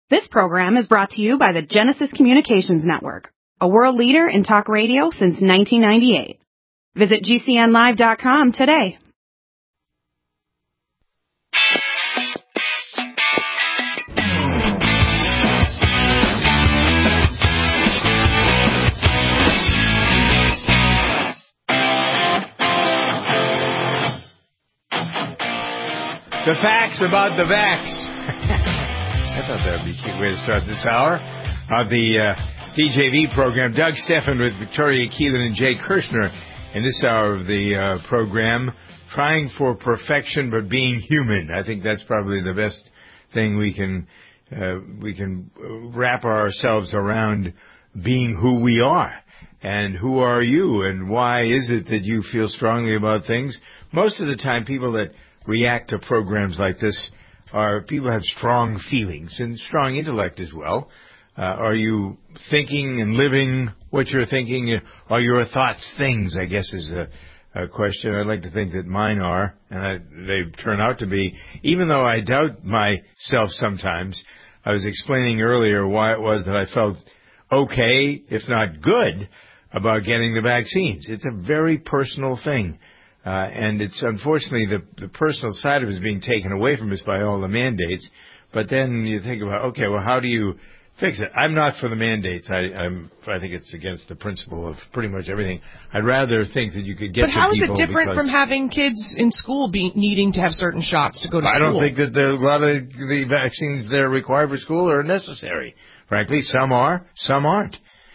This program is brought to you by the Genesis Communications Network, a world leader in talk radio since 1998. Visit GCNlive.com today. The facts about the vax. I thought that would be a cute way to start this hour of the DJV program. Doug Stephan with Victoria Keelan and Jay Kirshner in this hour of the program, trying for perfection but being human. I think that's probably the best thing we can wrap ourselves around, being who we are. And who are you, and why is it that you feel strongly about things? Most of the time, people that react to programs like this are people who have strong feelings and strong intellect as well. Are you thinking and living what you're thinking? Are your thoughts things, I guess, is a question. I'd like to think that mine are, and they turn out to be. Even though I doubt myself sometimes, I was explaining earlier why it was that I felt okay, if not good, about getting the vaccines. It's a very personal thing. And it's unfortunately the personal side of it is being taken away from us by all the mandates. But then you think about, okay, well, how do you fix it? I'm not for the mandates. I think it's against the principle of pretty much everything. I'd rather think that you could get to people. But how is it different from having kids in school needing to have certain shots to go to school? I don't think that a lot of the vaccines that are required for school are necessary. Frankly, some are, some aren't.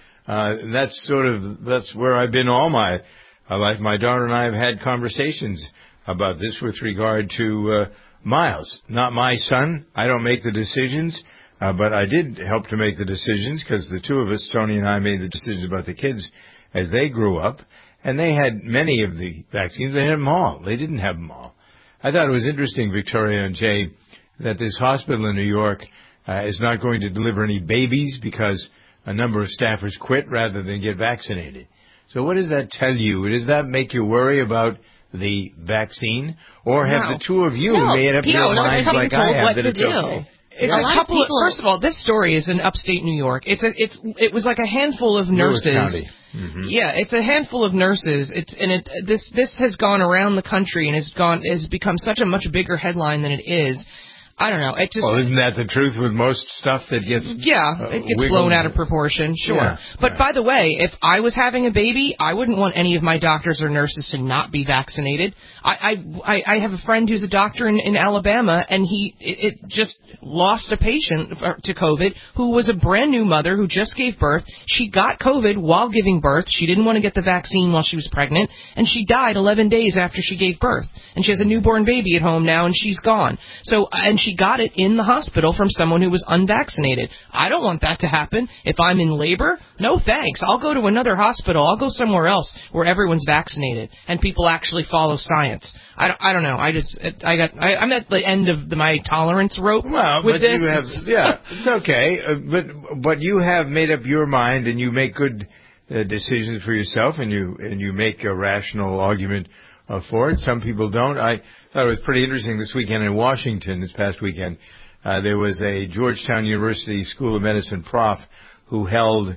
That's where I've been all my life. My daughter and I have had conversations about this with regard to Miles. Not my son. I don't make the decisions, but I did help to make the decisions because the two of us, Tony and I, made the decisions about the kids as they grew up. And they had many of the vaccines. They had them all. They didn't have them all. I thought it was interesting, Victoria and Jay, that this hospital in New York is not going to deliver any babies because a number of staffers quit rather than get vaccinated. So what does that tell you? Does that make you worry about the vaccine? Or have the two of you made up your minds like I have that it's okay? First of all, this story is in upstate New York. It was like a handful of nurses. Lewis County. Mm-hmm. Yeah, it's a handful of nurses. This has gone around the country and has become such a much bigger headline than it is. I don't know. Well, isn't that the truth with most stuff that gets it gets blown out of proportion, sure. Yeah, but by the way, if I was having a baby, I wouldn't want any of my doctors or nurses to not be vaccinated. I have a friend who's a doctor in Alabama, and he just lost a patient to COVID who was a brand new mother who just gave birth. She got COVID while giving birth. She didn't want to get the vaccine while she was pregnant, and she died 11 days after she gave birth. And she has a newborn baby at home now, and she's gone. And she got it in the hospital from someone who was unvaccinated. I don't want that to happen. If I'm in labor, no thanks. I'll go to another hospital. I'll go somewhere else where everyone's vaccinated and people actually follow science. I don't know. I'm at the end of my tolerance rope with this. It's okay. But you have made up your mind and you make good decisions for yourself and you make a rational argument for it. Some people don't. I thought it was pretty interesting this weekend in Washington, this past weekend. There was a Georgetown University School of Medicine prof who held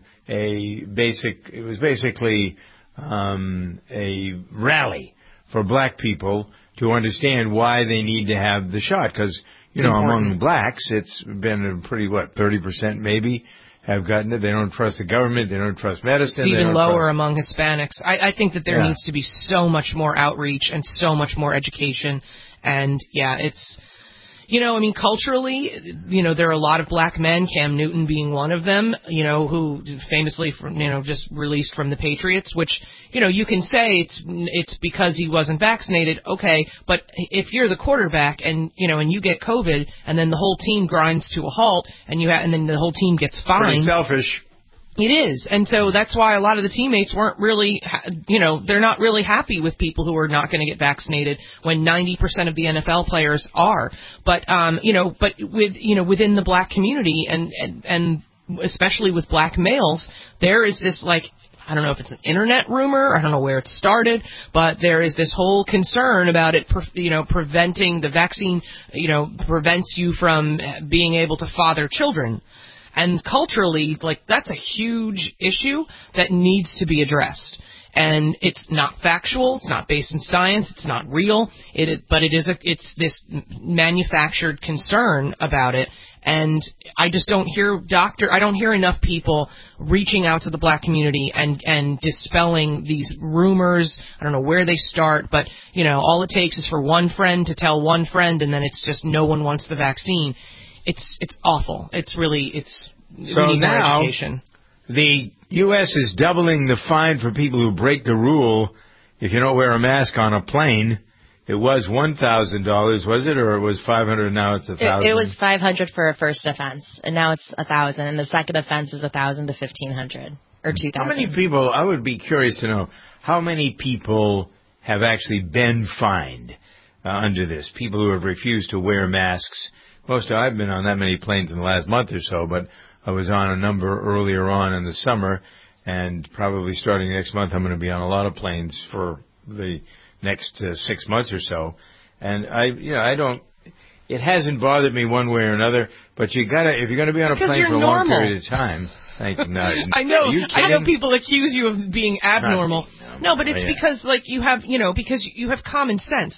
it was basically a rally for black people to understand why they need to have the shot. Because, among blacks, it's been a pretty, 30% maybe have gotten it. They don't trust the government. They don't trust medicine. It's even lower among Hispanics. I think that there needs to be so much more outreach and so much more education. And, it's... culturally, there are a lot of black men, Cam Newton being one of them, who famously, just released from the Patriots, which, you can say it's because he wasn't vaccinated. Okay. But if you're the quarterback and you get COVID and then the whole team grinds to a halt and then the whole team gets fined. Pretty selfish. It is. And so that's why a lot of the teammates weren't really, they're not really happy with people who are not going to get vaccinated when 90% of the NFL players are. But within the black community and especially with black males, there is this I don't know if it's an internet rumor. I don't know where it started, but there is this whole concern about it, preventing the vaccine, prevents you from being able to father children. And culturally, that's a huge issue that needs to be addressed. And it's not factual, it's not based in science, it's not real, but it's this manufactured concern about it. And I just don't hear enough people reaching out to the black community and dispelling these rumors. I don't know where they start, but, all it takes is for one friend to tell one friend, and then it's just no one wants the vaccine. It's awful. We need more education. The U.S. is doubling the fine for people who break the rule if you don't wear a mask on a plane. It was $1,000, was it, or it was $500? Now it's $1,000. It was $500 for a first offense, and now it's $1,000, and the second offense is $1,000 to $1,500 or $2,000. How many people? I would be curious to know how many people have actually been fined under this. People who have refused to wear masks. I've been on that many planes in the last month or so, but I was on a number earlier on in the summer, and probably starting next month I'm going to be on a lot of planes for the next 6 months or so. And it hasn't bothered me one way or another, but if you're going to be on a plane for a long period of time. Thank you. No, I know people accuse you of being abnormal. No, but it's because you have common sense.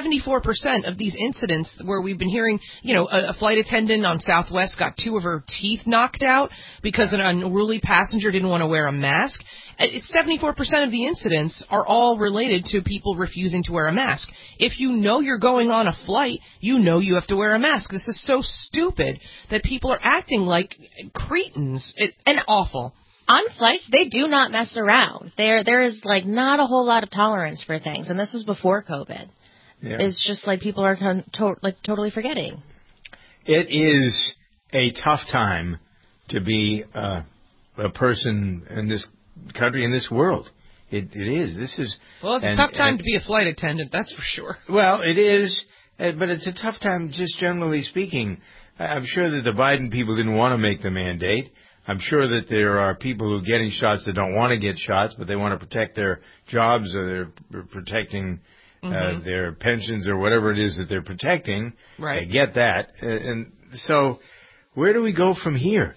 74% of these incidents where we've been hearing, a flight attendant on Southwest got 2 of her teeth knocked out because an unruly passenger didn't want to wear a mask. It's 74% of the incidents are all related to people refusing to wear a mask. If you know you're going on a flight, you know you have to wear a mask. This is so stupid that people are acting like cretins. And awful. On flights, they do not mess around. There is not a whole lot of tolerance for things, and this was before COVID. Yeah. It's just people are totally forgetting. It is a tough time to be a person in this country, in this world. It is. It's a tough time to be a flight attendant, that's for sure. Well, it is, but it's a tough time just generally speaking. I'm sure that the Biden people didn't want to make the mandate. I'm sure that there are people who are getting shots that don't want to get shots, but they want to protect their jobs or they're protecting their pensions or whatever it is that they're protecting. Right. I get that. And so where do we go from here?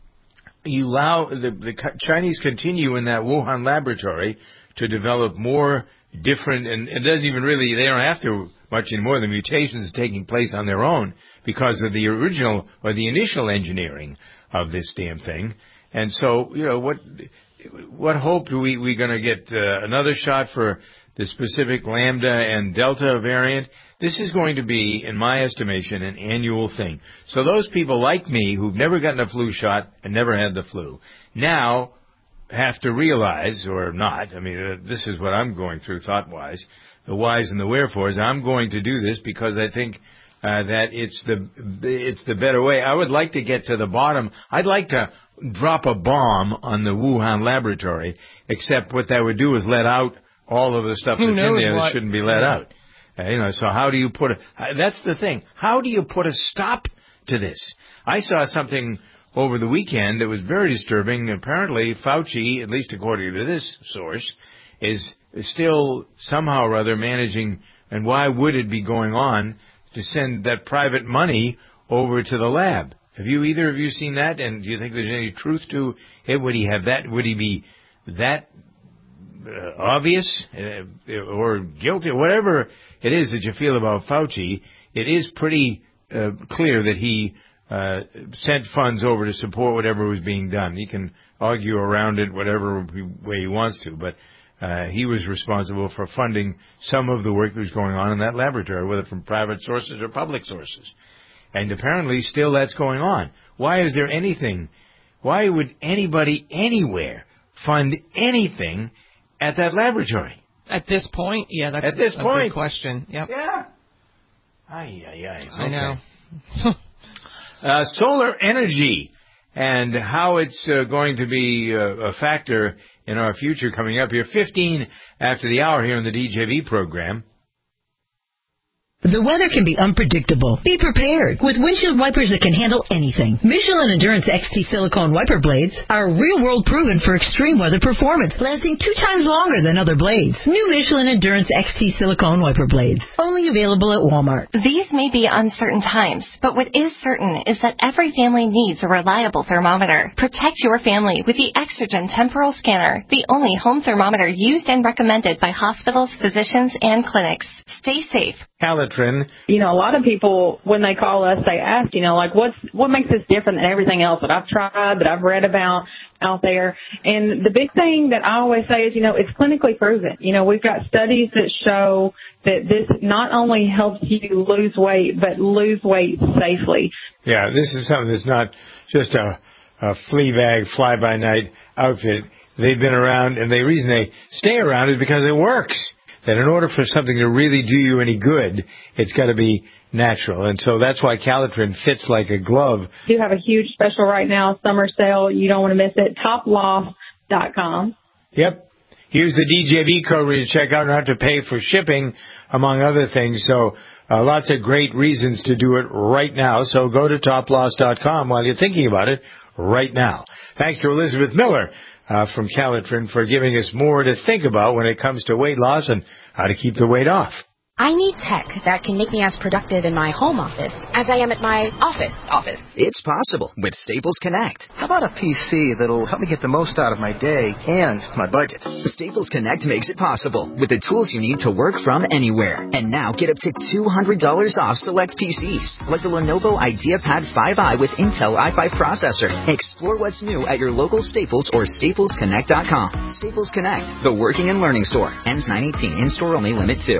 You allow the Chinese continue in that Wuhan laboratory to develop more different, and it doesn't even really, they don't have to much anymore. The mutations are taking place on their own because of the original or the initial engineering of this damn thing. And so, what hope do we going to get another shot for the specific Lambda and Delta variant? This is going to be, in my estimation, an annual thing. So those people like me who've never gotten a flu shot and never had the flu now have to realize, or not, this is what I'm going through thought-wise, the whys and the wherefores. I'm going to do this because I think that it's the better way. I would like to get to the bottom. I'd like to drop a bomb on the Wuhan laboratory, except what that would do is let out all of the stuff that's in there that shouldn't be let out. So how do you that's the thing. How do you put a stop to this? I saw something over the weekend that was very disturbing. Apparently, Fauci, at least according to this source, is still somehow or other managing, and why would it be going on, to send that private money over to the lab. Have either of you seen that? And do you think there's any truth to it? Would he have that? Would he be that obvious or guilty? Whatever it is that you feel about Fauci, it is pretty clear that he sent funds over to support whatever was being done. He can argue around it whatever way he wants to, but he was responsible for funding some of the work that was going on in that laboratory, whether from private sources or public sources. And apparently still that's going on. Why is there anything? Why would anybody anywhere fund anything at that laboratory? At this point? Yeah, that's a good question. Yep. Yeah. Okay. I know. Solar energy and how it's going to be a factor in our future coming up here. 15 after the hour here on the DJV program. The weather can be unpredictable. Be prepared with windshield wipers that can handle anything. Michelin Endurance XT silicone wiper blades are real-world proven for extreme weather performance, lasting 2 times longer than other blades. New Michelin Endurance XT silicone wiper blades, only available at Walmart. These may be uncertain times, but what is certain is that every family needs a reliable thermometer. Protect your family with the Exergen Temporal Scanner, the only home thermometer used and recommended by hospitals, physicians, and clinics. Stay safe. Calitrin. You know, a lot of people, when they call us, they ask, you know, like, what makes this different than everything else that I've tried, that I've read about out there? And the big thing that I always say is, you know, it's clinically proven. You know, we've got studies that show that this not only helps you lose weight, but lose weight safely. Yeah, this is something that's not just a flea bag, fly-by-night outfit. They've been around, and the reason they stay around is because it works. That in order for something to really do you any good, it's got to be natural. And so that's why Calitrin fits like a glove. We do have a huge special right now, summer sale. You don't want to miss it. Toploft.com. Yep. Use the DJB code when you check out and not have to pay for shipping, among other things. So lots of great reasons to do it right now. So go to toploss.com while you're thinking about it right now. Thanks to Elizabeth Miller from Calitrin for giving us more to think about when it comes to weight loss and how to keep the weight off. I need tech that can make me as productive in my home office as I am at my office. It's possible with Staples Connect. How about a PC that'll help me get the most out of my day and my budget? Staples Connect makes it possible with the tools you need to work from anywhere. And now get up to $200 off select PCs, like the Lenovo IdeaPad 5i with Intel i5 processor. Explore what's new at your local Staples or staplesconnect.com. Staples Connect, the working and learning store. Ends 9/18. In-store only. Limit 2.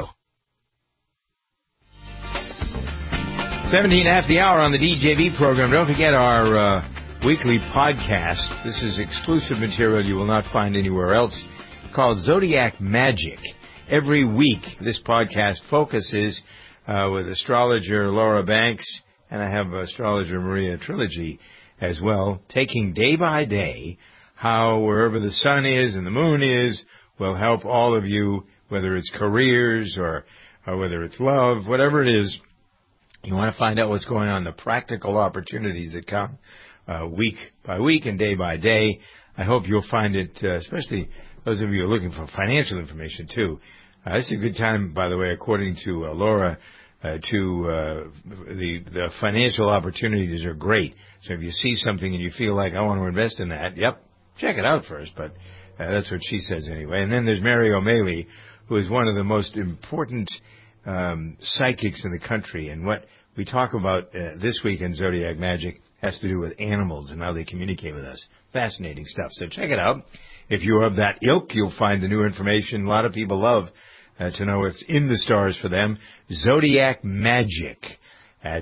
17 after the hour on the DJB program. Don't forget our weekly podcast. This is exclusive material you will not find anywhere else, called Zodiac Magic. Every week, this podcast focuses with astrologer Laura Banks, and I have astrologer Maria Trilogy as well, taking day by day how wherever the sun is and the moon is will help all of you, whether it's careers or whether it's love, whatever it is. You want to find out what's going on, the practical opportunities that come week by week and day by day. I hope you'll find it, especially those of you who are looking for financial information, too. This is a good time, by the way, according to Laura, the financial opportunities are great. So if you see something and you feel like, I want to invest in that, yep, check it out first. But that's what she says anyway. And then there's Mary O'Malley, who is one of the most important psychics in the country, and what we talk about this week in Zodiac Magic has to do with animals and how they communicate with us. Fascinating stuff. So check it out. If you're of that ilk, you'll find the new information. A lot of people love to know what's in the stars for them. Zodiac Magic at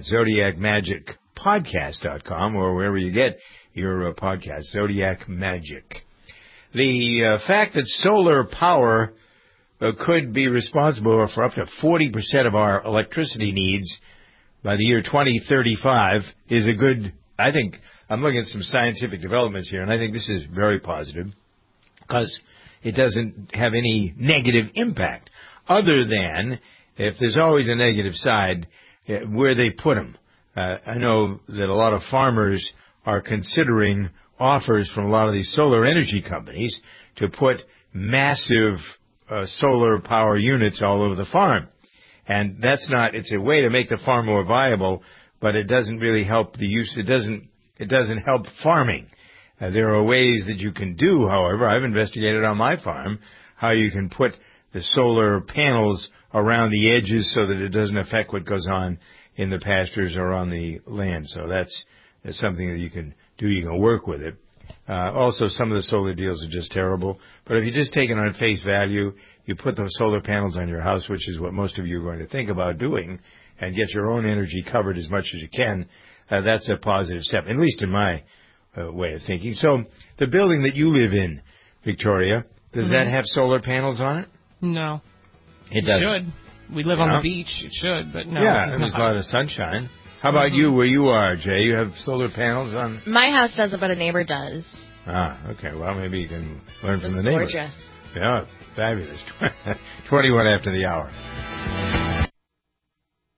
ZodiacMagicPodcast.com or wherever you get your podcast. Zodiac Magic. The fact that solar power could be responsible for up to 40% of our electricity needs by the year 2035 is a good, I think, I'm looking at some scientific developments here, and I think this is very positive because it doesn't have any negative impact other than, if there's always a negative side, where they put them. I know that a lot of farmers are considering offers from a lot of these solar energy companies to put massive solar power units all over the farm. And that's not, it's a way to make the farm more viable, but it doesn't really help the use, it doesn't help farming. There are ways that you can do, however, I've investigated on my farm, how you can put the solar panels around the edges so that it doesn't affect what goes on in the pastures or on the land. So that's something that you can do, you can work with it. Also, some of the solar deals are just terrible. But if you just take it on face value, you put those solar panels on your house, which is what most of you are going to think about doing, and get your own energy covered as much as you can, that's a positive step, at least in my way of thinking. So the building that you live in, Victoria, does that have solar panels on it? No. It doesn't. Should. We live on the beach. It should, but no. Yeah, and there's a lot of sunshine. How about you, where you are, Jay? You have solar panels on? My house doesn't, but a neighbor does. Ah, okay. Well, maybe you can learn from the neighbor. Gorgeous. Yeah, fabulous. 21 after the hour.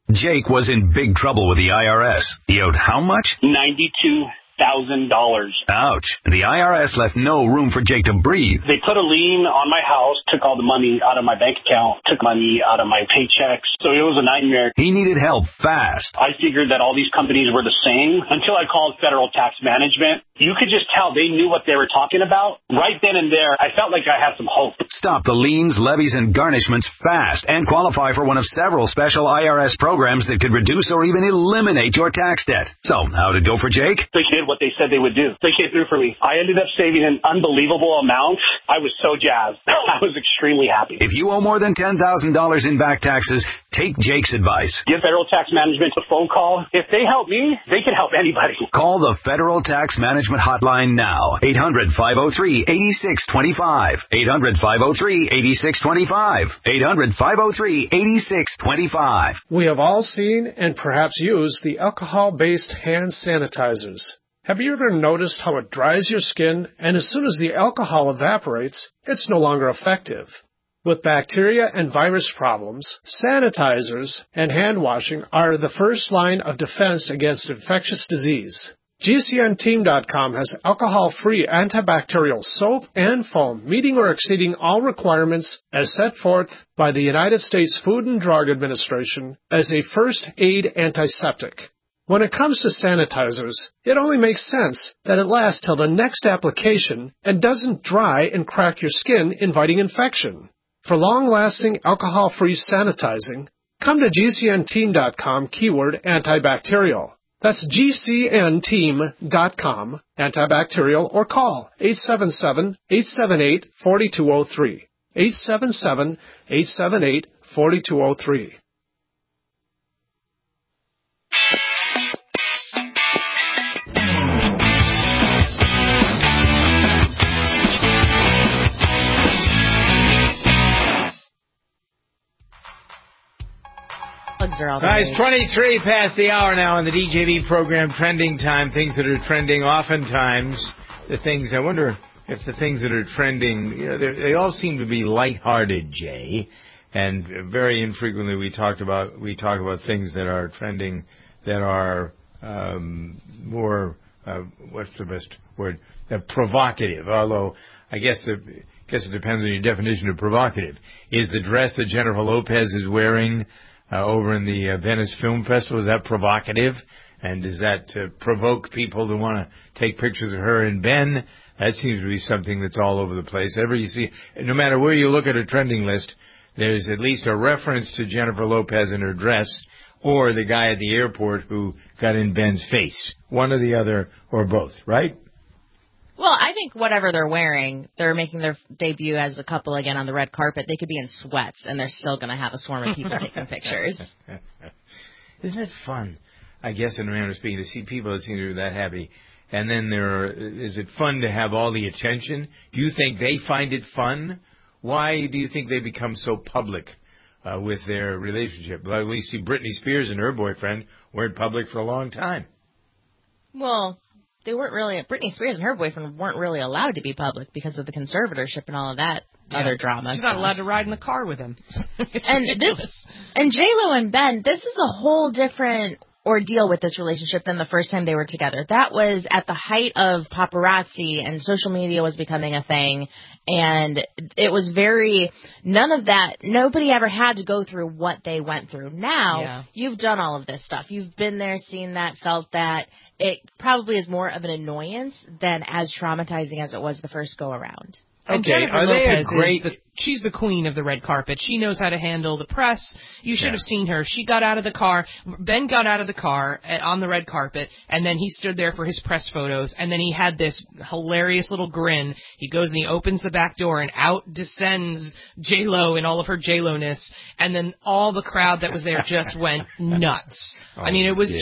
Jake was in big trouble with the IRS. He owed how much? $92,000. Ouch. The IRS left no room for Jake to breathe. They put a lien on my house, took all the money out of my bank account, took money out of my paychecks. So it was a nightmare. He needed help fast. I figured that all these companies were the same until I called Federal Tax Management. You could just tell they knew what they were talking about. Right then and there, I felt like I had some hope. Stop the liens, levies, and garnishments fast and qualify for one of several special IRS programs that could reduce or even eliminate your tax debt. So, how'd it go for Jake? They did what they said they would do. They came through for me. I ended up saving an unbelievable amount. I was so jazzed. I was extremely happy. If you owe more than $10,000 in back taxes, take Jake's advice. Give Federal Tax Management a phone call. If they help me, they can help anybody. Call the Federal Tax Management hotline now. 800-503-8625. 800-503-8625. 800-503-8625. We have all seen and perhaps used the alcohol-based hand sanitizers. Have you ever noticed how it dries your skin, and as soon as the alcohol evaporates, it's no longer effective? With bacteria and virus problems, sanitizers and hand washing are the first line of defense against infectious disease. GCNteam.com has alcohol-free antibacterial soap and foam meeting or exceeding all requirements as set forth by the United States Food and Drug Administration as a first aid antiseptic. When it comes to sanitizers, it only makes sense that it lasts till the next application and doesn't dry and crack your skin, inviting infection. For long-lasting alcohol-free sanitizing, come to GCNteam.com keyword antibacterial. That's GCNteam.com, antibacterial, or call 877-878-4203. 877-878-4203. It's 23 past the hour now on the DJV program, Trending Time. Things that are trending, oftentimes the things, I wonder if the things that are trending, they all seem to be lighthearted, Jay. And very infrequently we talk about things that are trending that are more, what's the best word? Provocative. Although I guess it depends on your definition of provocative. Is the dress that Jennifer Lopez is wearing over in the Venice Film Festival, is that provocative? And does that provoke people to want to take pictures of her and Ben? That seems to be something that's all over the place. No matter where you look at a trending list, there's at least a reference to Jennifer Lopez in her dress or the guy at the airport who got in Ben's face. One or the other or both, right? Well, I think whatever they're wearing, they're making their debut as a couple again on the red carpet. They could be in sweats, and they're still going to have a swarm of people taking pictures. Isn't it fun, I guess, in a manner of speaking, to see people that seem to be that happy? And then is it fun to have all the attention? Do you think they find it fun? Why do you think they become so public with their relationship? Like we see Britney Spears and her boyfriend weren't public for a long time. Well, they weren't really. Britney Spears and her boyfriend weren't really allowed to be public because of the conservatorship and all of that other drama. She's not allowed to ride in the car with him. It's ridiculous. And J-Lo and Ben, this is a whole different ordeal with this relationship than the first time they were together. That was at the height of paparazzi and social media was becoming a thing, and it was none of that, nobody ever had to go through what they went through. Now, You've done all of this stuff. You've been there, seen that, felt that. It probably is more of an annoyance than as traumatizing as it was the first go-around. And Jennifer Lopez she's the queen of the red carpet. She knows how to handle the press. You should have seen her. She got out of the car. Ben got out of the car on the red carpet, and then he stood there for his press photos, and then he had this hilarious little grin. He goes and he opens the back door, and out descends J-Lo in all of her J-Lo-ness, and then all the crowd that was there just went nuts. I mean, it was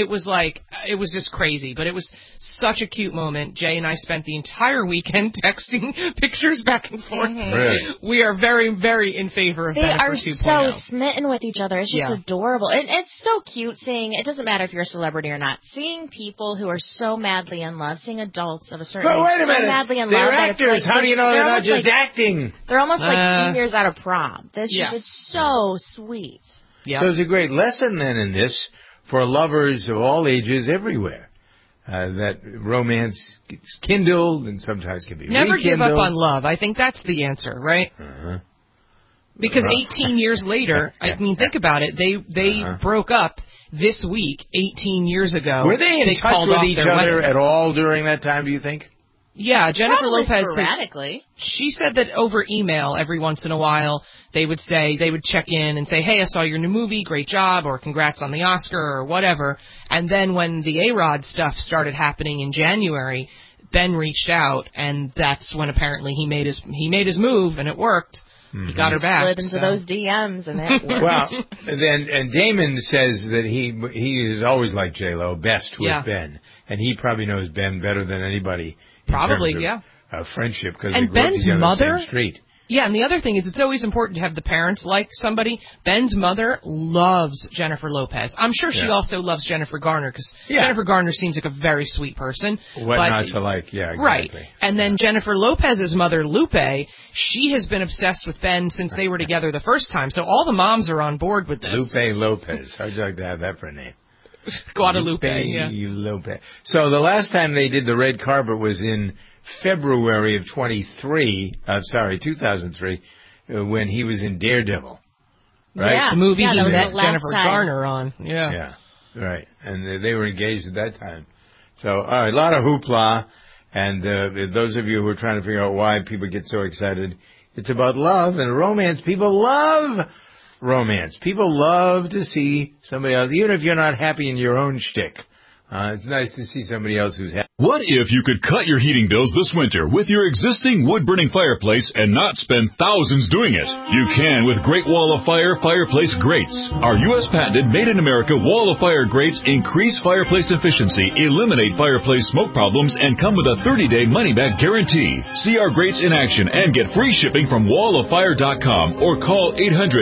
just crazy, but it was such a cute moment. Jay and I spent the entire weekend texting pictures back and forth. Really? We are very, very in favor of Bennifer 2.0. They are so smitten with each other. It's just adorable. And it's so cute seeing, it doesn't matter if you're a celebrity or not, seeing people who are so madly in love, seeing adults of a certain age so madly in love. They're actors. How do you know they're not just acting? They're almost like seniors out of prom. This is so sweet. Yep. So there's a great lesson then in this for lovers of all ages everywhere. That romance gets kindled and sometimes can be Never rekindled. give up on love. I think that's the answer, right? Uh-huh. Because 18 years later, I mean, think about it. They broke up this week 18 years ago. Were they in touch with each other wedding. at all during that time, do you think? Yeah, Jennifer Probably Lopez sporadically. She said that over email every once in a while they would check in and say, hey, I saw your new movie, great job, or congrats on the Oscar, or whatever. And then when the A-Rod stuff started happening in January, Ben reached out, and that's when apparently he made his move, and it worked. Mm-hmm. He got her back. Slid into those DMs, and it worked. Well, and Damon says that he is always like J-Lo, best with Ben, and he probably knows Ben better than anybody. Probably, friendship, because and they grew up Ben's together mother, on the same street. Yeah, and the other thing is it's always important to have the parents like somebody. Ben's mother loves Jennifer Lopez. I'm sure she also loves Jennifer Garner, because Jennifer Garner seems like a very sweet person. What not to like, exactly. Right. And then Jennifer Lopez's mother, Lupe, she has been obsessed with Ben since they were together the first time. So all the moms are on board with this. Lupe Lopez. How'd you like to have that for a name? Guadalupe, Lupe. So the last time they did the red carpet was in February of 2003, when he was in Daredevil. Right? Yeah, the movie he met Jennifer Garner on. Yeah, right. And they were engaged at that time. So, all right, a lot of hoopla. And those of you who are trying to figure out why people get so excited, it's about love and romance. People love romance. People love to see somebody else, even if you're not happy in your own shtick. It's nice to see somebody else who's happy. What if you could cut your heating bills this winter with your existing wood-burning fireplace and not spend thousands doing it? You can with Great Wall of Fire fireplace grates. Our U.S. patented made-in-America Wall of Fire grates increase fireplace efficiency, eliminate fireplace smoke problems, and come with a 30-day money-back guarantee. See our grates in action and get free shipping from walloffire.com or call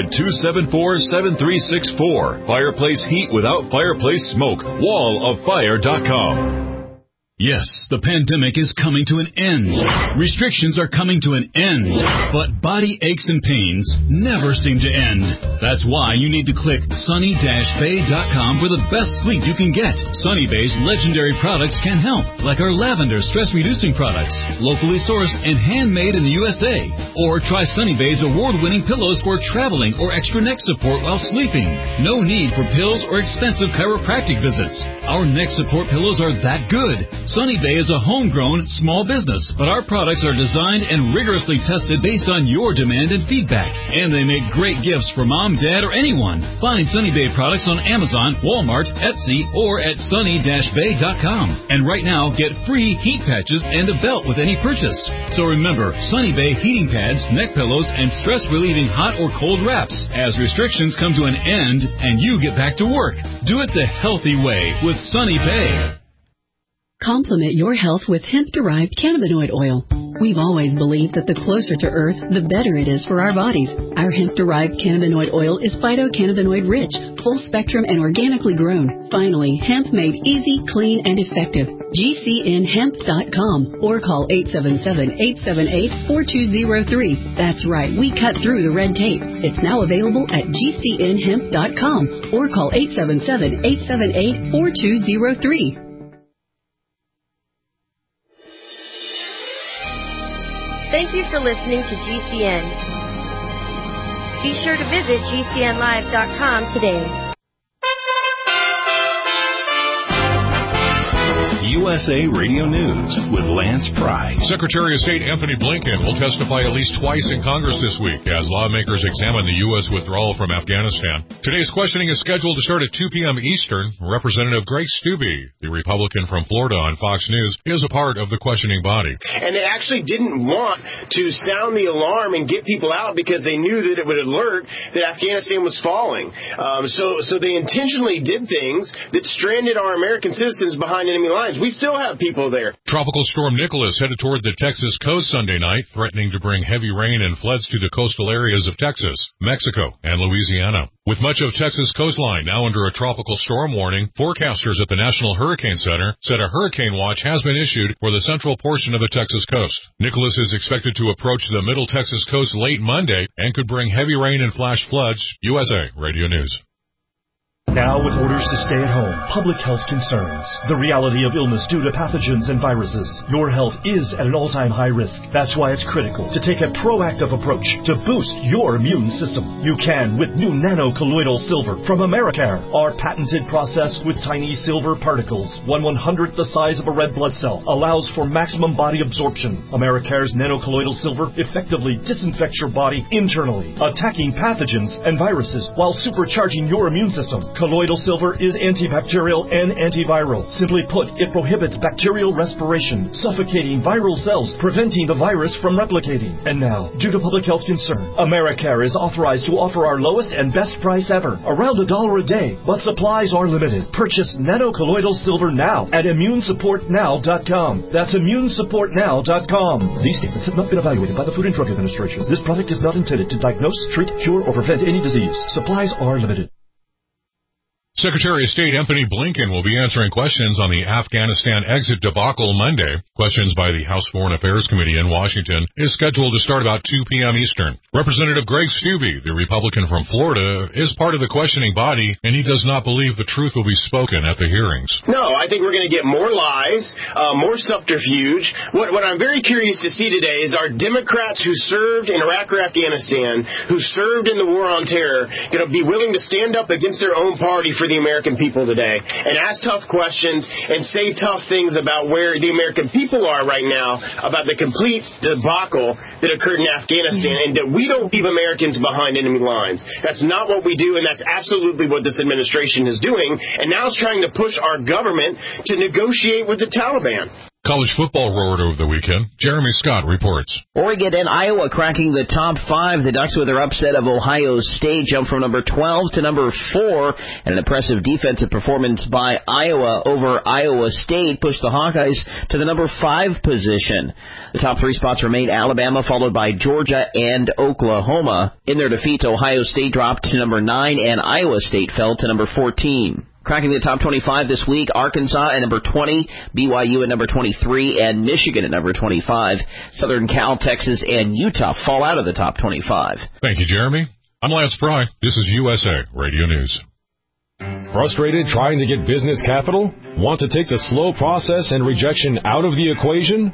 800-274-7364. Fireplace heat without fireplace smoke. Walloffire.com. Yes, the pandemic is coming to an end. Restrictions are coming to an end. But body aches and pains never seem to end. That's why you need to click sunny-bay.com for the best sleep you can get. Sunny Bay's legendary products can help, like our lavender stress-reducing products, locally sourced and handmade in the USA. Or try Sunny Bay's award-winning pillows for traveling or extra neck support while sleeping. No need for pills or expensive chiropractic visits. Our neck support pillows are that good. Sunny Bay is a homegrown, small business, but our products are designed and rigorously tested based on your demand and feedback. And they make great gifts for mom, dad, or anyone. Find Sunny Bay products on Amazon, Walmart, Etsy, or at sunny-bay.com. And right now, get free heat patches and a belt with any purchase. So remember, Sunny Bay heating pads, neck pillows, and stress-relieving hot or cold wraps as restrictions come to an end and you get back to work. Do it the healthy way with Sunny Bay. Complement your health with hemp-derived cannabinoid oil. We've always believed that the closer to Earth, the better it is for our bodies. Our hemp-derived cannabinoid oil is phytocannabinoid-rich, full-spectrum, and organically grown. Finally, hemp made easy, clean, and effective. GCNhemp.com or call 877-878-4203. That's right, we cut through the red tape. It's now available at GCNhemp.com or call 877-878-4203. Thank you for listening to GCN. Be sure to visit GCNlive.com today. USA Radio News with Lance Pry. Secretary of State Anthony Blinken will testify at least twice in Congress this week as lawmakers examine the U.S. withdrawal from Afghanistan. Today's questioning is scheduled to start at 2 p.m. Eastern. Representative Greg Steube, the Republican from Florida on Fox News, is a part of the questioning body. And they actually didn't want to sound the alarm and get people out because they knew that it would alert that Afghanistan was falling. So they intentionally did things that stranded our American citizens behind enemy lines. We still have people there. Tropical storm Nicholas headed toward the Texas coast Sunday night, threatening to bring heavy rain and floods to the coastal areas of Texas, Mexico, and Louisiana. With much of Texas coastline now under a tropical storm warning, forecasters at the National Hurricane Center said a hurricane watch has been issued for the central portion of the Texas coast. Nicholas is expected to approach the middle Texas coast late Monday and could bring heavy rain and flash floods. USA Radio News. Now with orders to stay at home, public health concerns, the reality of illness due to pathogens and viruses, your health is at an all-time high risk. That's why it's critical to take a proactive approach to boost your immune system. You can with new nano-colloidal silver from Americare. Our patented process with tiny silver particles, 1/100th the size of a red blood cell, allows for maximum body absorption. Americare's nano-colloidal silver effectively disinfects your body internally, attacking pathogens and viruses while supercharging your immune system. Colloidal silver is antibacterial and antiviral. Simply put, it prohibits bacterial respiration, suffocating viral cells, preventing the virus from replicating. And now, due to public health concern, Americare is authorized to offer our lowest and best price ever, around $1 a day, but supplies are limited. Purchase nano-colloidal silver now at immunesupportnow.com. That's immunesupportnow.com. These statements have not been evaluated by the Food and Drug Administration. This product is not intended to diagnose, treat, cure, or prevent any disease. Supplies are limited. Secretary of State Anthony Blinken will be answering questions on the Afghanistan exit debacle Monday. Questions by the House Foreign Affairs Committee in Washington is scheduled to start about 2 p.m. Eastern. Representative Greg Steube, the Republican from Florida, is part of the questioning body, and he does not believe the truth will be spoken at the hearings. No, I think we're going to get more lies, more subterfuge. What I'm very curious to see today is our Democrats who served in Iraq or Afghanistan, who served in the war on terror, going to be willing to stand up against their own party for the American people today and ask tough questions and say tough things about where the American people are right now, about the complete debacle that occurred in Afghanistan, and that we don't leave Americans behind enemy lines. That's not what we do, and that's absolutely what this administration is doing, and now it's trying to push our government to negotiate with the Taliban. College football roared over the weekend. Jeremy Scott reports. Oregon and Iowa cracking the top 5. The Ducks with their upset of Ohio State jumped from number 12 to number 4. And an impressive defensive performance by Iowa over Iowa State pushed the Hawkeyes to the number 5 position. The top 3 spots remain Alabama, followed by Georgia and Oklahoma. In their defeat, Ohio State dropped to number 9 and Iowa State fell to number 14. Cracking the top 25 this week, Arkansas at number 20, BYU at number 23, and Michigan at number 25. Southern Cal, Texas, and Utah fall out of the top 25. Thank you, Jeremy. I'm Lance Pry. This is USA Radio News. Frustrated trying to get business capital? Want to take the slow process and rejection out of the equation?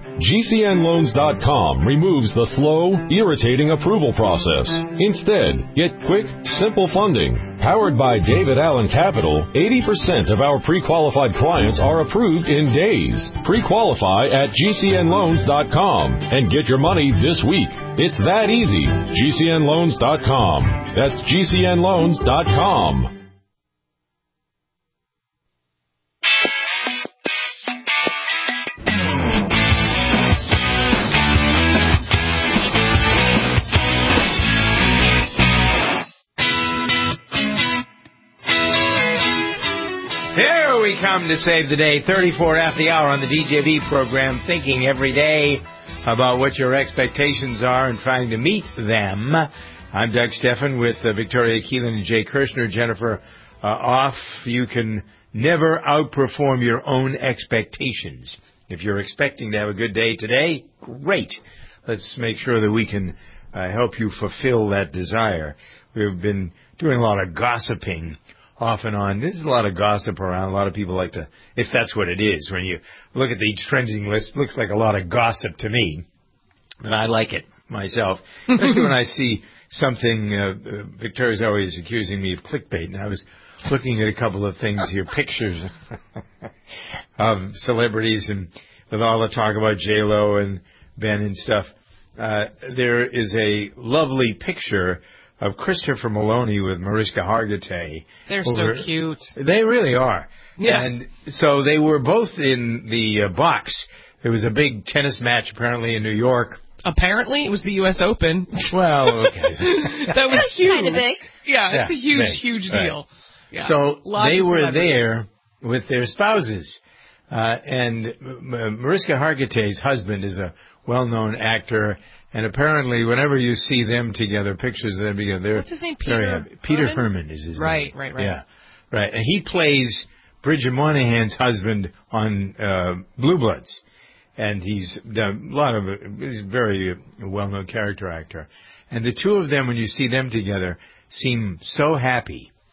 GCNLoans.com removes the slow, irritating approval process. Instead, get quick, simple funding. Powered by David Allen Capital, 80% of our pre-qualified clients are approved in days. Pre-qualify at GCNLoans.com and get your money this week. It's that easy. GCNLoans.com. That's GCNLoans.com. Here we come to save the day, 34 after the hour on the DJV program, thinking every day about what your expectations are and trying to meet them. I'm Doug Stephan with Victoria Keelan and Jay Kirshner. Jennifer off. You can never outperform your own expectations. If you're expecting to have a good day today, great. Let's make sure that we can help you fulfill that desire. We've been doing a lot of gossiping off and on. There's a lot of gossip around. A lot of people like to, if that's what it is, when you look at the trending list, it looks like a lot of gossip to me. And I like it myself, especially when I see something. Victoria's always accusing me of clickbait, and I was looking at a couple of things here, pictures of celebrities, and with all the talk about J-Lo and Ben and stuff. There is a lovely picture of Christopher Maloney with Mariska Hargitay. They're so cute. They really are. Yeah. And so they were both in the box. There was a big tennis match apparently in New York. Apparently, it was the U.S. Open. Well, okay. That was huge. Kind of big. Yeah, it's a huge deal. Right. Yeah. So they were celebrities there with their spouses. And Mariska Hargitay's husband is a well-known actor. And apparently, whenever you see them together, pictures of them together, what's his name? Peter Herman is his name. Right. Yeah, right. And he plays Bridget Moynahan's husband on Blue Bloods, and he's done a lot of. He's a very well-known character actor. And the two of them, when you see them together, seem so happy.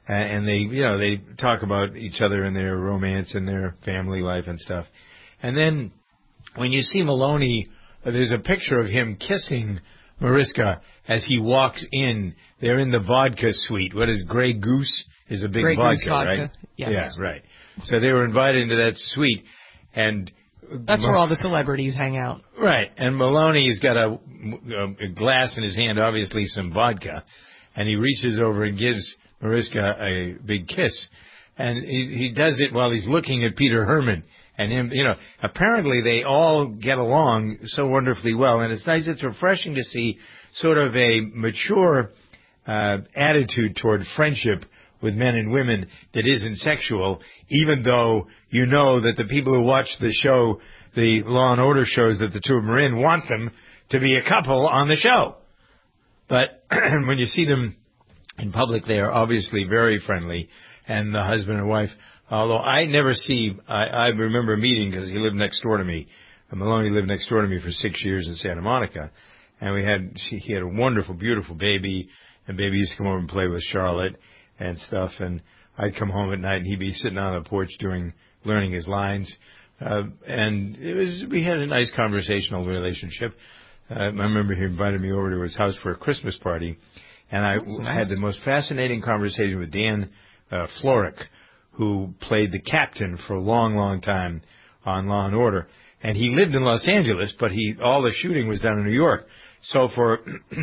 and they talk about each other and their romance and their family life and stuff. And then when you see Maloney, there's a picture of him kissing Mariska as he walks in. They're in the vodka suite. What is Grey Goose? Is a big Grey vodka, Goose vodka, right? yes. Yeah, right. So they were invited into that suite, and that's where all the celebrities hang out. Right, and Maloney's got a glass in his hand, obviously some vodka, and he reaches over and gives Mariska a big kiss. And he does it while he's looking at Peter Herman and him. Apparently they all get along so wonderfully well, and it's nice, it's refreshing to see sort of a mature attitude toward friendship with men and women that isn't sexual, even though you know that the people who watch the show, the Law and Order shows that the two of them are in, want them to be a couple on the show. But when you see them in public, they are obviously very friendly, and the husband and wife, although I never see, I remember meeting, because he lived next door to me, Maloney lived next door to me for 6 years in Santa Monica, and he had a wonderful, beautiful baby, and baby used to come over and play with Charlotte and stuff, and I'd come home at night and he'd be sitting on the porch learning his lines, and we had a nice conversational relationship. I remember he invited me over to his house for a Christmas party, and I had the most fascinating conversation with Dan Florek, who played the captain for a long, long time on Law and Order, and he lived in Los Angeles, but all the shooting was done in New York. So for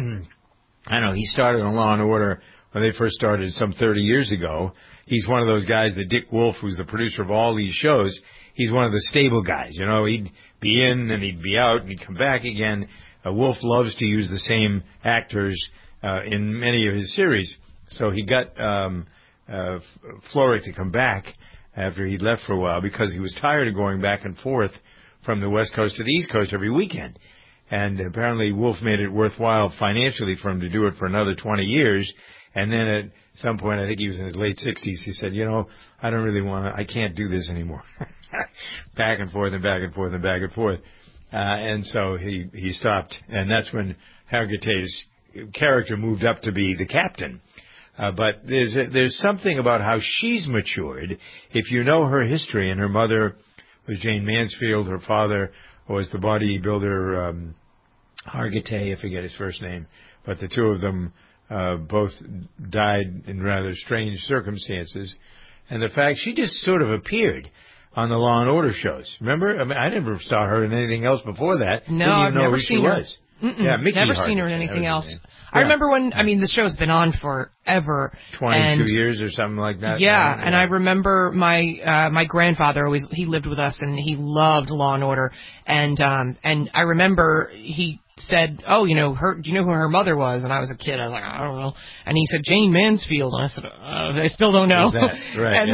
he started on Law and Order when they first started some 30 years ago. He's one of those guys, the Dick Wolf, who's the producer of all these shows. He's one of the stable guys. He'd be in and he'd be out and he'd come back again. Wolf loves to use the same actors in many of his series. So he got Florek to come back after he'd left for a while because he was tired of going back and forth from the West Coast to the East Coast every weekend. And apparently Wolf made it worthwhile financially for him to do it for another 20 years. And then at some point, I think he was in his late 60s, he said, I don't really I can't do this anymore. Back and forth and back and forth and back and forth. And so he stopped. And that's when Hargitay's character moved up to be the captain. But there's something about how she's matured. If you know her history, and her mother was Jane Mansfield, her father was the bodybuilder Hargitay, I forget his first name, but the two of them both died in rather strange circumstances. And the fact she just sort of appeared on the Law and Order shows. Remember? I never saw her in anything else before that. No, I've never seen her. Was. Yeah, Mickey never Hargitay, seen her in anything else. Yeah. I remember when, the show's been on forever. 22 years or something like that. Yeah, and I remember my grandfather he lived with us and he loved Law and Order. And I remember he said, do you know who her mother was? And I was a kid. I was like, I don't know. And he said, Jane Mansfield. And I said, I still don't know. Right,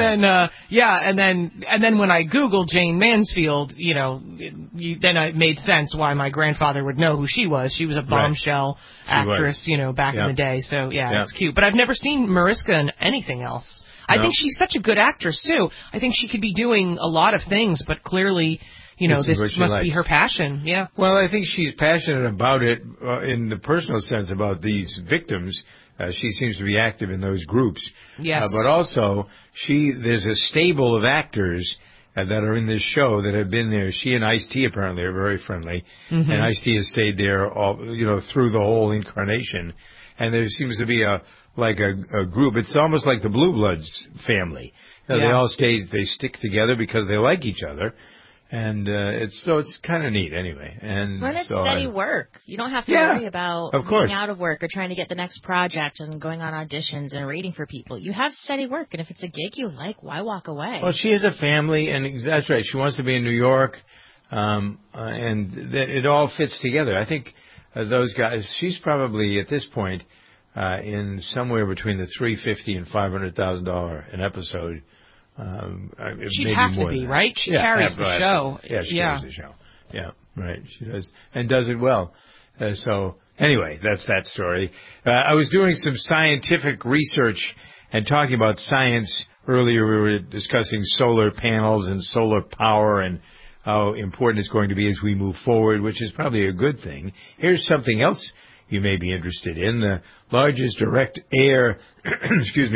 and then when I Googled Jane Mansfield, then it made sense why my grandfather would know who she was. She was a bombshell actress, back in the day. So it's cute. But I've never seen Mariska in anything else. I think she's such a good actress too. I think she could be doing a lot of things, but clearly, this must be her passion. Yeah. Well, I think she's passionate about it in the personal sense about these victims. She seems to be active in those groups. Yes. But also, there's a stable of actors that are in this show that have been there. She and Ice-T apparently are very friendly. Mm-hmm. And Ice-T has stayed there all, through the whole incarnation. And there seems to be a group. It's almost like the Blue Bloods family. They all they stick together because they like each other. And it's kind of neat anyway. And it's steady work. You don't have to worry about being out of work or trying to get the next project and going on auditions and reading for people. You have steady work, and if it's a gig you like, why walk away? Well, she has a family, and that's right. She wants to be in New York, and it all fits together. I think those guys. She's probably at this point in somewhere between the $350,000 and $500,000 an episode. She'd have to be, right? She carries the show. Yeah, she carries the show. Yeah, right. She does. And does it well. So, anyway, that's that story. I was doing some scientific research and talking about science. Earlier we were discussing solar panels and solar power and how important it's going to be as we move forward, which is probably a good thing. Here's something else you may be interested in. The largest direct air,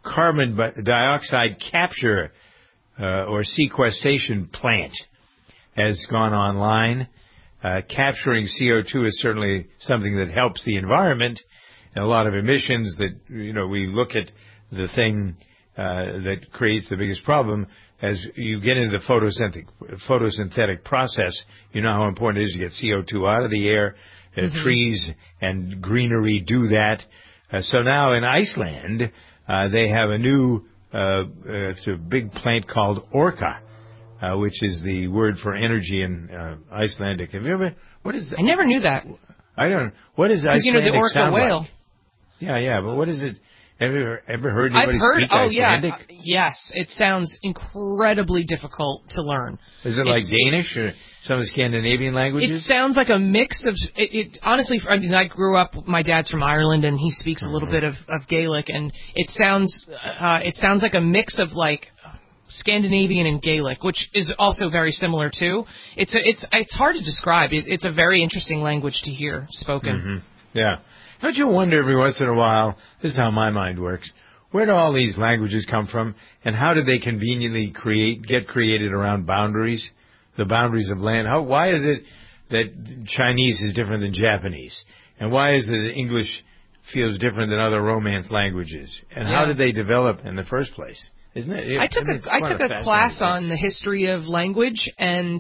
carbon dioxide capture or sequestration plant has gone online. Capturing CO2 is certainly something that helps the environment. And a lot of emissions that, we look at the thing that creates the biggest problem. As you get into the photosynthetic process, you know how important it is to get CO2 out of the air. Trees and greenery do that. So now in Iceland, they have a new, it's a big plant called Orca, which is the word for energy in Icelandic. Have you ever, what is that? I never knew that. I don't, what is Icelandic the Orca sound whale. like? Yeah, but what is it? Have you ever heard anybody speak Icelandic? Yes, it sounds incredibly difficult to learn. Is it like Danish or some of the Scandinavian languages? It sounds like a mix of, honestly, I grew up, my dad's from Ireland and he speaks a little bit of Gaelic, and it sounds like a mix of like Scandinavian and Gaelic, which is also very similar too. It's hard to describe. It's a very interesting language to hear spoken. Yeah. Don't you wonder every once in a while, this is how my mind works, where do all these languages come from, and how did they conveniently get created around boundaries, the boundaries of land? Why is it that Chinese is different than Japanese? And why is it that English feels different than other Romance languages? And how did they develop in the first place? Isn't it? I took a class on the history of language, and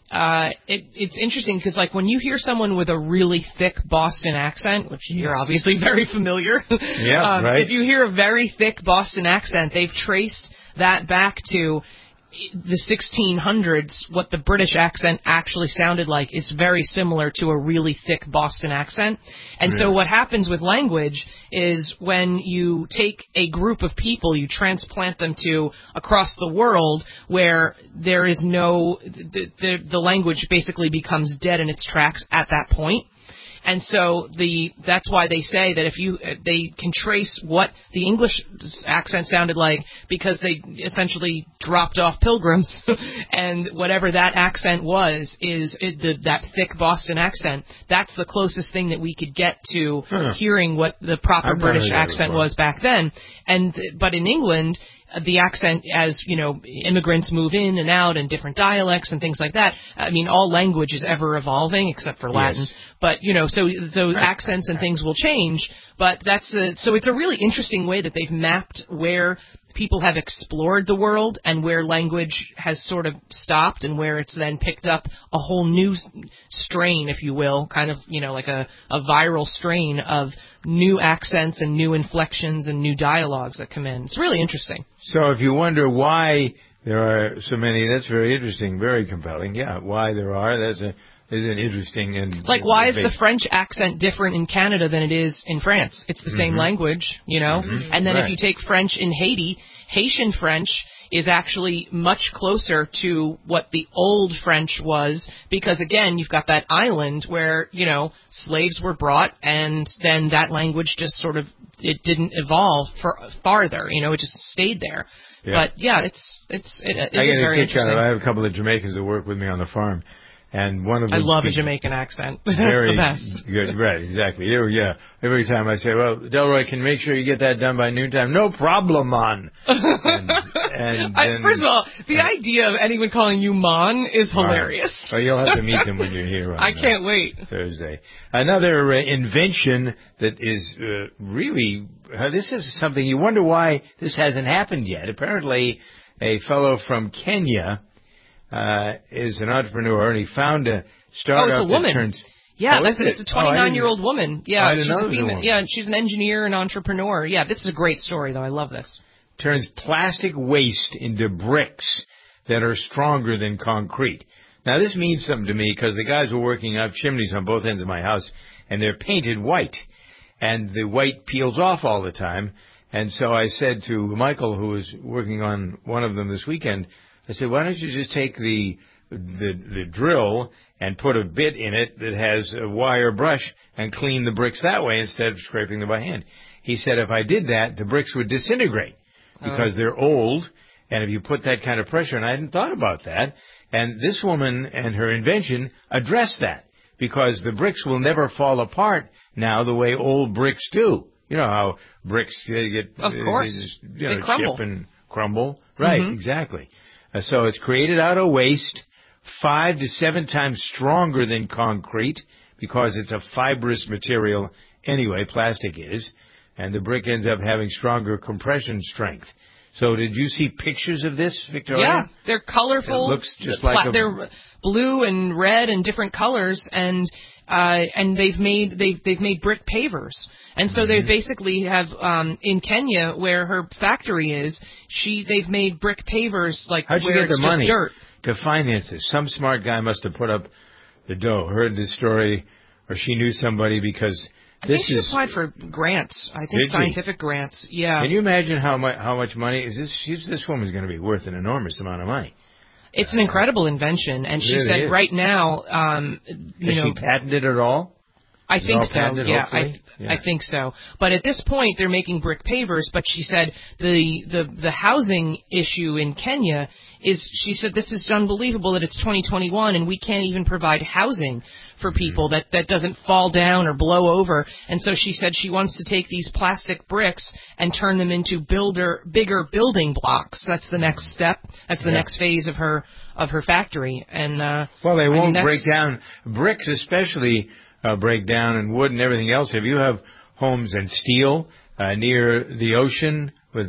it's interesting because, like, when you hear someone with a really thick Boston accent, which you're obviously very familiar, right. If you hear a very thick Boston accent, they've traced that back to the 1600s. What the British accent actually sounded like is very similar to a really thick Boston accent. And so what happens with language is when you take a group of people, you transplant them to across the world where there is no, the language basically becomes dead in its tracks at that point. And so that's why they say that they can trace what the English accent sounded like because they essentially dropped off Pilgrims, and whatever that accent was that thick Boston accent. That's the closest thing that we could get to hearing what the proper British accent was back then. But in England, the accent, as immigrants move in and out and different dialects and things like that. I mean, all language is ever evolving except for Latin. But so those accents and things will change. But so it's a really interesting way that they've mapped where people have explored the world and where language has sort of stopped and where it's then picked up a whole new strain, if you will, kind of, like a viral strain of new accents and new inflections and new dialogues that come in. It's really interesting. So if you wonder why there are so many, that's very interesting, very compelling. Yeah, why there are, is an interesting and like why is the French accent different in Canada than it is in France? It's the same language, And then if you take French in Haiti, Haitian French is actually much closer to what the old French was because, again, you've got that island where, slaves were brought and then that language just sort of, it didn't evolve farther, it just stayed there. Yeah. But, yeah, it is very interesting. I have a couple of Jamaicans that work with me on the farm. And one of them, I love a Jamaican accent. Very That's the best. Good, right? Exactly. Yeah. Every time I say, "Well, Delroy, can you make sure you get that done by noontime?" No problem, man. First of all, the idea of anyone calling you man is hilarious. Well, you'll have to meet them when you're here. I can't wait. Thursday. Another invention that is really this is something you wonder why this hasn't happened yet. Apparently, a fellow from Kenya is an entrepreneur, and he found a startup. Oh, it's a woman. That turns. Yeah, it's a 29-year-old woman. Yeah, she's a female. Yeah, she's an engineer and entrepreneur. Yeah, this is a great story, though. I love this. Turns plastic waste into bricks that are stronger than concrete. Now, this means something to me because the guys were working up chimneys on both ends of my house, and they're painted white, and the white peels off all the time. And so I said to Michael, who was working on one of them this weekend, I said, why don't you just take the drill and put a bit in it that has a wire brush and clean the bricks that way instead of scraping them by hand? He said if I did that, the bricks would disintegrate because they're old, and if you put that kind of pressure, and I hadn't thought about that, and this woman and her invention addressed that because the bricks will never fall apart now the way old bricks do. You know how bricks get, of course, they crumble. chip and crumble. Right, exactly. So it's created out of waste, 5 to 7 times stronger than concrete because it's a fibrous material anyway, plastic is, and the brick ends up having stronger compression strength. So did you see pictures of this, Victoria? Yeah, they're colorful. It looks just like they're blue and red and different colors, and they've made brick pavers. And so they basically have in Kenya, where her factory is, they've made brick pavers How'd you where get it's the money just dirt. to finance this? Some smart guy must have put up the dough, heard this story, or she knew somebody because I think she applied for grants. I think scientific grants. Yeah. Can you imagine how much money is this? This woman's going to be worth an enormous amount of money. It's an incredible invention, and she said right now, Has she patented it all? I think so. Yeah, I think so. But at this point, they're making brick pavers. But she said the housing issue in Kenya is. She said this is unbelievable that it's 2021 and we can't even provide housing for people that doesn't fall down or blow over. And so she said she wants to take these plastic bricks and turn them into bigger building blocks. That's the next step. That's the next phase of her factory. And well, they won't break down. Bricks especially break down, and wood and everything else. If you have homes and steel near the ocean with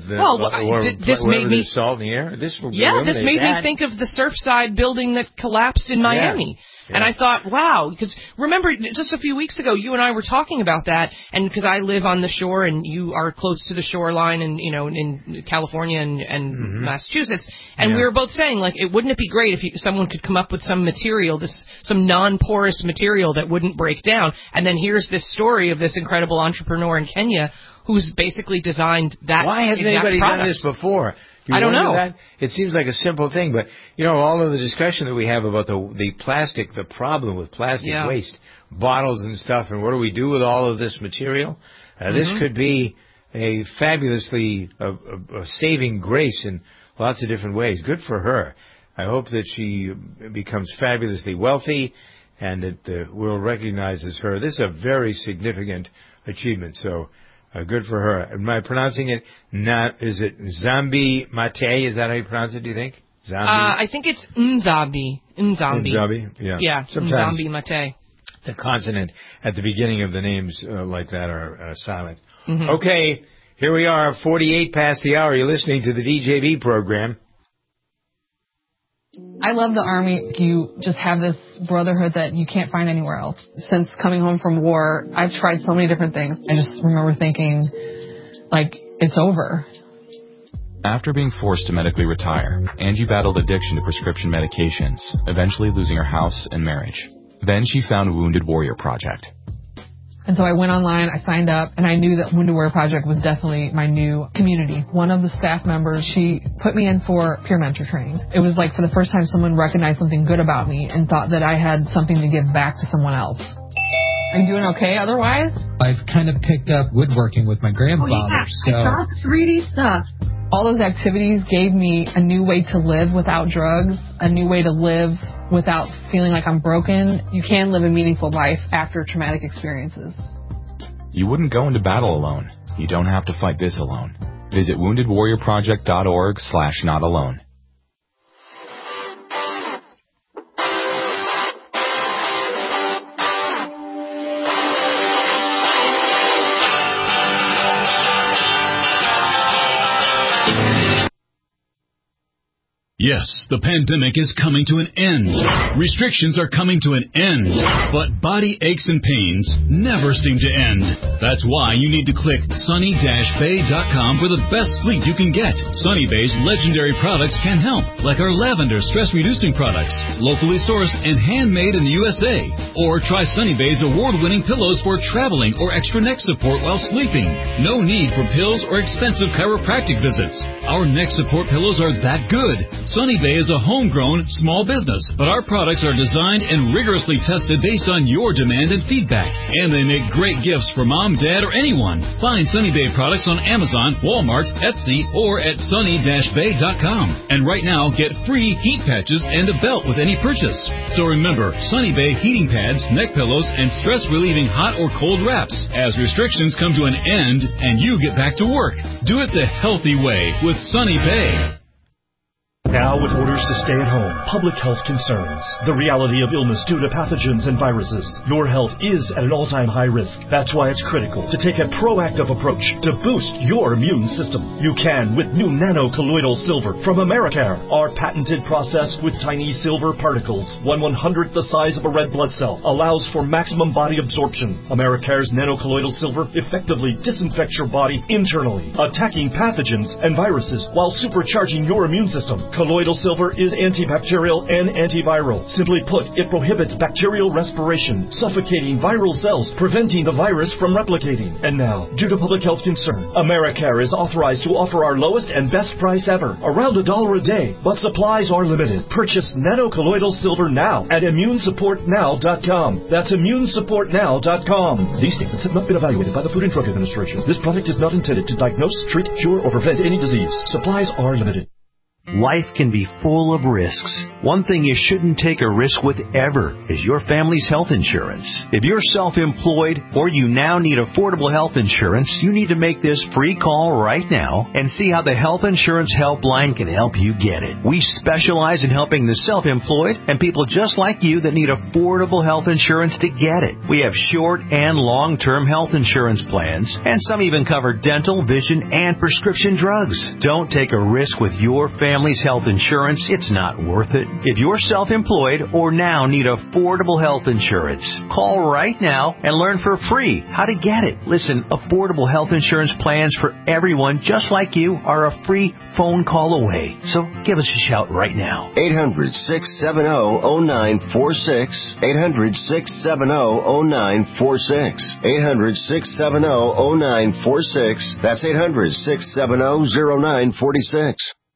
this made me salt in the air, this will this made me think of the Surfside building that collapsed in Miami. Yeah. And I thought, wow, because remember just a few weeks ago you and I were talking about that, and because I live on the shore and you are close to the shoreline, and in California and Massachusetts, and we were both saying, like, wouldn't it be great if someone could come up with some material, some non-porous material that wouldn't break down. And then here's this story of this incredible entrepreneur in Kenya who's basically designed that. Why hasn't anybody done this before? I don't know. That? It seems like a simple thing, but all of the discussion that we have about the plastic, the problem with plastic waste, bottles and stuff, and what do we do with all of this material? This could be a fabulously a saving grace in lots of different ways. Good for her. I hope that she becomes fabulously wealthy, and that the world recognizes her. This is a very significant achievement. So. Good for her. Am I pronouncing it? Is it Nzambi Mate? Is that how you pronounce it, do you think? Zambi? I think it's Nzambi. Nzambi, yeah. Yeah, sometimes Nzambi Mate. The consonant at the beginning of the names like that are silent. Okay, here we are, 48 past the hour. You're listening to the DJB program. I love the Army. You just have this brotherhood that you can't find anywhere else. Since coming home from war, I've tried so many different things. I just remember thinking, like, it's over. After being forced to medically retire, Angie battled addiction to prescription medications, eventually losing her house and marriage. Then she found Wounded Warrior Project. And so I went online, I signed up, and I knew that Wounded Warrior Project was definitely my new community. One of the staff members, she put me in for peer mentor training. It was like for the first time someone recognized something good about me and thought that I had something to give back to someone else. Are you doing okay otherwise? I've kind of picked up woodworking with my grandfather, so... I saw 3D stuff. All those activities gave me a new way to live without drugs, a new way to live without feeling like I'm broken. You can live a meaningful life after traumatic experiences. You wouldn't go into battle alone. You don't have to fight this alone. Visit woundedwarriorproject.org/notalone. Yes, the pandemic is coming to an end. Restrictions are coming to an end. But body aches and pains never seem to end. That's why you need to click sunny-bay.com for the best sleep you can get. Sunny Bay's legendary products can help, like our lavender stress-reducing products, locally sourced and handmade in the USA. Or try Sunny Bay's award-winning pillows for traveling or extra neck support while sleeping. No need for pills or expensive chiropractic visits. Our neck support pillows are that good. Sunny Bay is a homegrown, small business, but our products are designed and rigorously tested based on your demand and feedback. And they make great gifts for mom, dad, or anyone. Find Sunny Bay products on Amazon, Walmart, Etsy, or at sunny-bay.com. And right now, get free heat patches and a belt with any purchase. So remember, Sunny Bay heating patches pads, neck pillows, and stress-relieving hot or cold wraps as restrictions come to an end and you get back to work. Do it the healthy way with Sunny Pay. Now with orders to stay at home, public health concerns, the reality of illness due to pathogens and viruses, your health is at an all-time high risk. That's why it's critical to take a proactive approach to boost your immune system. You can with new nano-colloidal silver from Americare. Our patented process with tiny silver particles, 1/100th the size of a red blood cell, allows for maximum body absorption. Americare's nano-colloidal silver effectively disinfects your body internally, attacking pathogens and viruses while supercharging your immune system. Colloidal silver is antibacterial and antiviral. Simply put, it prohibits bacterial respiration, suffocating viral cells, preventing the virus from replicating. And now, due to public health concern, Americare is authorized to offer our lowest and best price ever, around $1 a day, but supplies are limited. Purchase nano-colloidal silver now at immunesupportnow.com. That's immunesupportnow.com. These statements have not been evaluated by the Food and Drug Administration. This product is not intended to diagnose, treat, cure, or prevent any disease. Supplies are limited. Life can be full of risks. One thing you shouldn't take a risk with ever is your family's health insurance. If you're self-employed or you now need affordable health insurance, you need to make this free call right now and see how the Health Insurance Helpline can help you get it. We specialize in helping the self-employed and people just like you that need affordable health insurance to get it. We have short and long-term health insurance plans, and some even cover dental, vision, and prescription drugs. Don't take a risk with your family's health insurance. It's not worth it. If you're self-employed or now need affordable health insurance, call right now and learn for free how to get it. Listen, affordable health insurance plans for everyone just like you are a free phone call away. So give us a shout right now. 800-670-0946. 800-670-0946. 800-670-0946. That's 800-670-0946.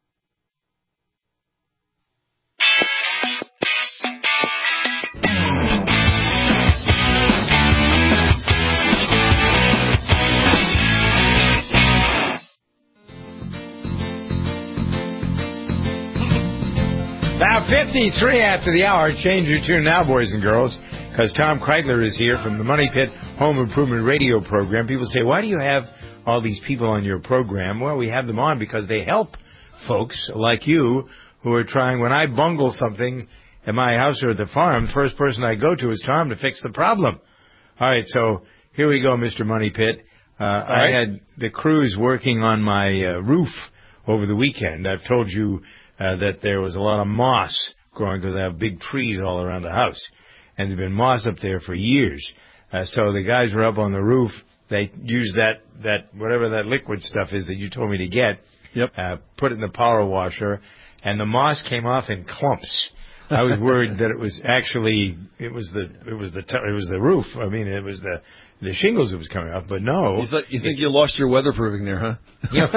Now, 53 after the hour. Change your tune now, boys and girls, because Tom Kreitler is here from the Money Pit Home Improvement Radio Program. People say, why do you have all these people on your program? Well, we have them on because they help folks like you who are trying. When I bungle something at my house or at the farm, the first person I go to is Tom to fix the problem. All right, so here we go, Mr. Money Pit. I had the crews working on my roof over the weekend. I've told you that there was a lot of moss growing because I have big trees all around the house. And there's been moss up there for years. So the guys were up on the roof. They used that whatever that liquid stuff is that you told me to get. Yep. Put it in the power washer, and the moss came off in clumps. I was worried that it was actually it was the roof. I mean, it was the shingles that was coming off, but no. You think you lost your weatherproofing there, huh?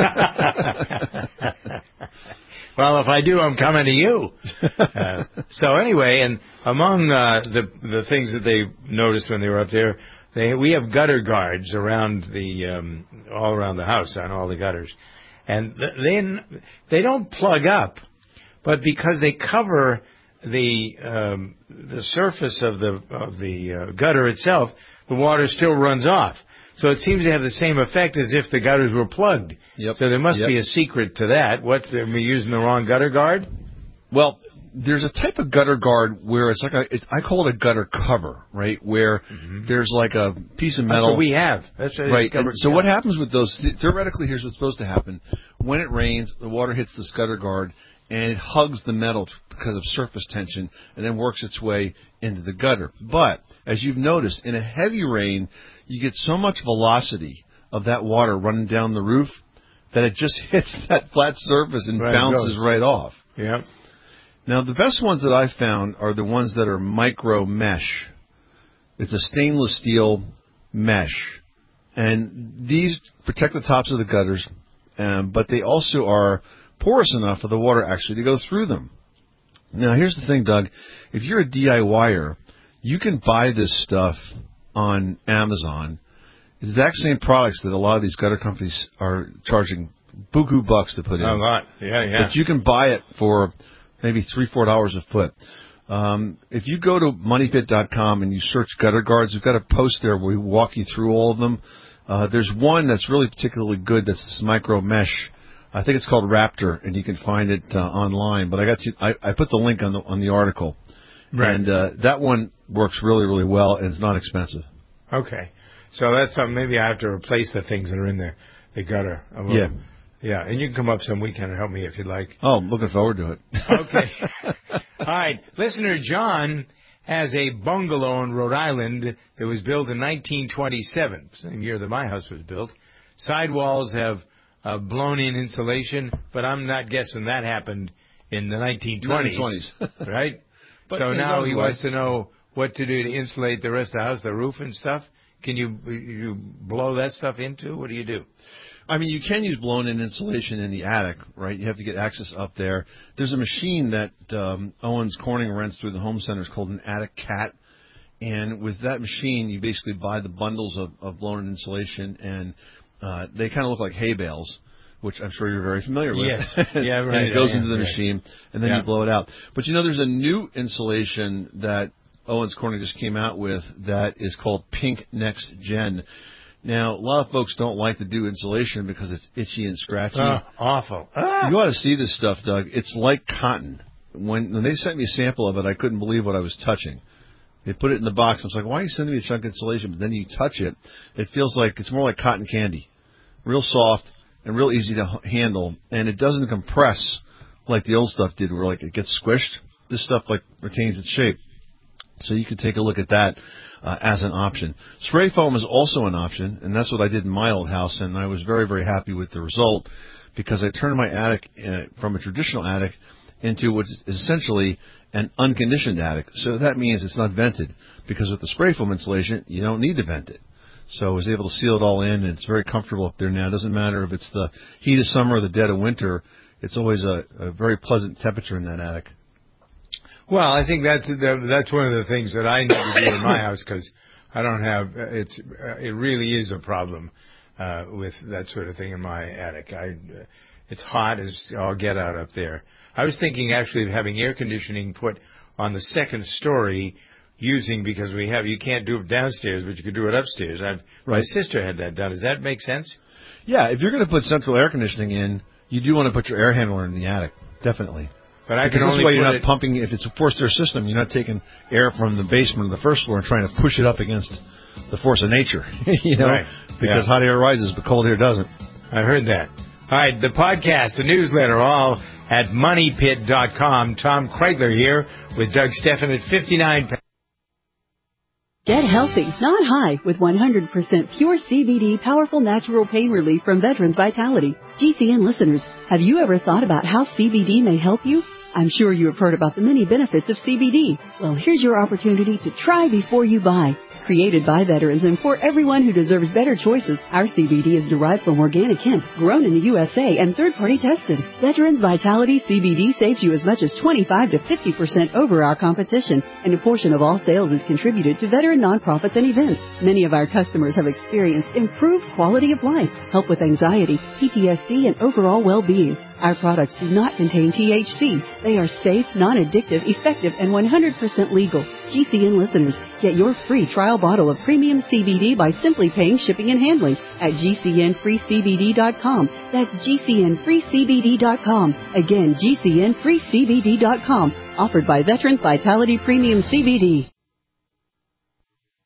Well, if I do, I'm coming to you. So anyway, and among the things that they noticed when they were up there, we have gutter guards around all around the house on all the gutters, and they don't plug up, but because they cover the surface of the gutter itself, the water still runs off. So it seems to have the same effect as if the gutters were plugged. Yep. So there must be a secret to that. Are we using the wrong gutter guard? Well, there's a type of gutter guard where it's like I call it a gutter cover, right? Where there's like a piece of metal. That's what we have. That's right. So what happens with those? Theoretically, here's what's supposed to happen: when it rains, the water hits this gutter guard and it hugs the metal because of surface tension, and then works its way into the gutter. But as you've noticed, in a heavy rain, you get so much velocity of that water running down the roof that it just hits that flat surface and bounces right off. Yeah. Now, the best ones that I've found are the ones that are micro mesh. It's a stainless steel mesh. And these protect the tops of the gutters, but they also are porous enough for the water actually to go through them. Now, here's the thing, Doug. If you're a DIYer, you can buy this stuff on Amazon. It's the exact same products that a lot of these gutter companies are charging buku bucks to put in. A lot, yeah. But you can buy it for maybe $3-4 a foot. If you go to moneypit.com and you search gutter guards, we've got a post there where we walk you through all of them. There's one that's really particularly good. That's this micro mesh. I think it's called Raptor, and you can find it online. But I put the link on the article, right. And that one works really, really well, and it's not expensive. Okay, so that's something. Maybe I have to replace the things that are in the gutter. Yeah. Yeah, and you can come up some weekend and help me if you'd like. Oh, I'm looking forward to it. Okay. All right. Listener John has a bungalow in Rhode Island that was built in 1927, same year that my house was built. Sidewalls have blown-in insulation, but I'm not guessing that happened in the 1920s. Right? But so now he wants to know what to do to insulate the rest of the house, the roof and stuff. Can you blow that stuff in too? What do you do? I mean, you can use blown-in insulation in the attic, right? You have to get access up there. There's a machine that Owens Corning rents through the home centers called an Attic Cat. And with that machine, you basically buy the bundles of blown-in insulation, and they kind of look like hay bales, which I'm sure you're very familiar with. Yes. Yeah, right. And it goes into the machine, and then you blow it out. But, there's a new insulation that Owens Corning just came out with that is called Pink Next Gen. Now, a lot of folks don't like to do insulation because it's itchy and scratchy. Awful. You ought to see this stuff, Doug. It's like cotton. When they sent me a sample of it, I couldn't believe what I was touching. They put it in the box. I was like, why are you sending me a chunk of insulation? But then you touch it. It feels like it's more like cotton candy. Real soft and real easy to handle. And it doesn't compress like the old stuff did where it gets squished. This stuff retains its shape. So you could take a look at that as an option. Spray foam is also an option, and that's what I did in my old house, and I was very, very happy with the result because I turned my attic from a traditional attic into what is essentially an unconditioned attic. So that means it's not vented because with the spray foam insulation, you don't need to vent it. So I was able to seal it all in, and it's very comfortable up there now. It doesn't matter if it's the heat of summer or the dead of winter. It's always a very pleasant temperature in that attic. Well, I think that's one of the things that I need to do in my house because I don't have it really is a problem with that sort of thing in my attic. It's hot as all get out up there. I was thinking actually of having air conditioning put on the second story because you can't do it downstairs, but you could do it upstairs. My sister had that done. Does that make sense? Yeah, if you're going to put central air conditioning in, you do want to put your air handler in the attic, definitely. But I can only you're not pumping. If it's a forced air system, you're not taking air from the basement or the first floor and trying to push it up against the force of nature. Right. Because hot air rises, but cold air doesn't. I heard that. All right, the podcast, the newsletter, all at moneypit.com. Tom Kreitler here with Doug Stephan at 59. Get healthy, not high, with 100% pure CBD powerful natural pain relief from Veterans Vitality. GCN listeners, have you ever thought about how CBD may help you? I'm sure you have heard about the many benefits of CBD. Well, here's your opportunity to try before you buy. Created by veterans and for everyone who deserves better choices, our CBD is derived from organic hemp, grown in the USA and third-party tested. Veterans Vitality CBD saves you as much as 25 to 50% over our competition, and a portion of all sales is contributed to veteran nonprofits and events. Many of our customers have experienced improved quality of life, help with anxiety, PTSD, and overall well-being. Our products do not contain THC. They are safe, non-addictive, effective, and 100% legal. GCN listeners, get your free trial bottle of premium CBD by simply paying shipping and handling at GCNFreeCBD.com. That's GCNFreeCBD.com. Again, GCNFreeCBD.com. Offered by Veterans Vitality Premium CBD.